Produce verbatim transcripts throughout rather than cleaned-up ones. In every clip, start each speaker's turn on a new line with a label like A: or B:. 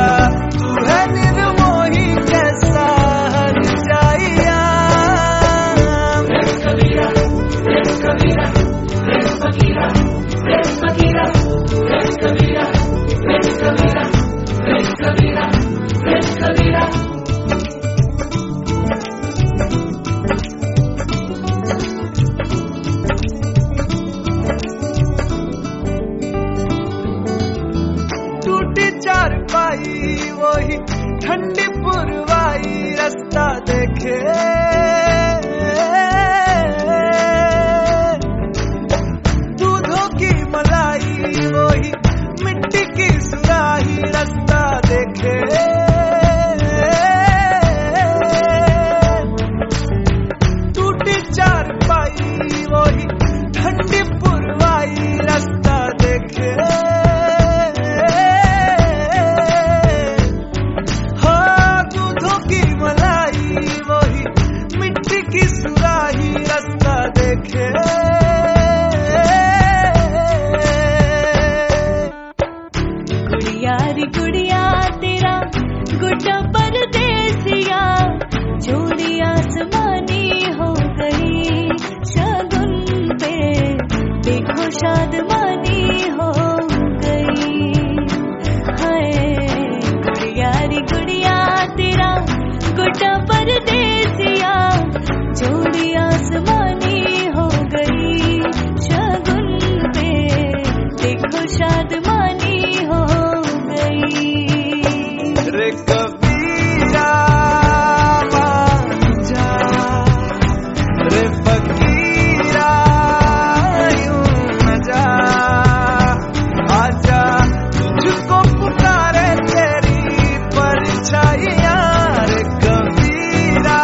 A: तू है निर्मोही कैसा हर जाइया। कबीरा कबीरा फकीरा फकीरा कबीरा कबीरा कबीरा कबीरा। टूटी चारपाई वही ठंडी पुरवाई रास्ता देखे, दूधों की मलाई वही मिट्टी की सुराही रास्ता देखे। टूटी चारपाई वही ठंडी पुरवाई रास्ता देखे, सुराही रास्ता देखे।
B: गुड़िया री गुड़िया तेरा गुड्डा परदेसिया, जोड़ी आसमानी हो गई शगुन पे, देखो शादमानी हो गई। हाय गुड़िया री गुड़िया तेरा गुड्डा परदेसिया, जोड़ी आसमानी हो गई शगुन पे, देखो शादमानी हो गई।
A: रे कबीरा मान जा, रे फकीरा यूं न जा, आजा तुझको पुकारे तेरी परछाइयां। रे कबीरा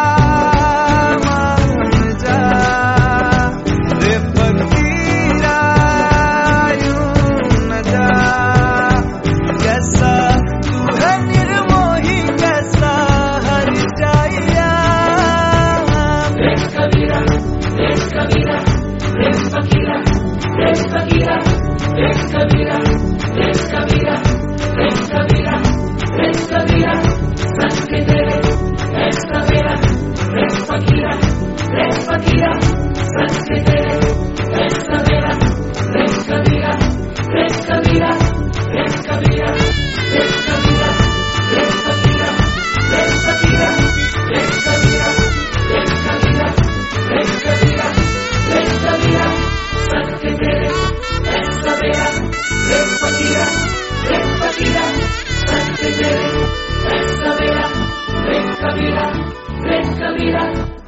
A: कबीरा कबीरा कबीरा कबीरा कबीरा सच के तेरे ऐसा मेरा फकीरा फकीरा सच के तेरे ऐसा मेरा कबीरा कबीरा कबीरा कबीरा फकीरा फकीरा कबीरा कबीरा कबीरा कबीरा कबीरा सच के तेरे ऐसा मेरा फकीरा फकीरा सच के तेरे ऐसा मेरा कबीरा कबीरा।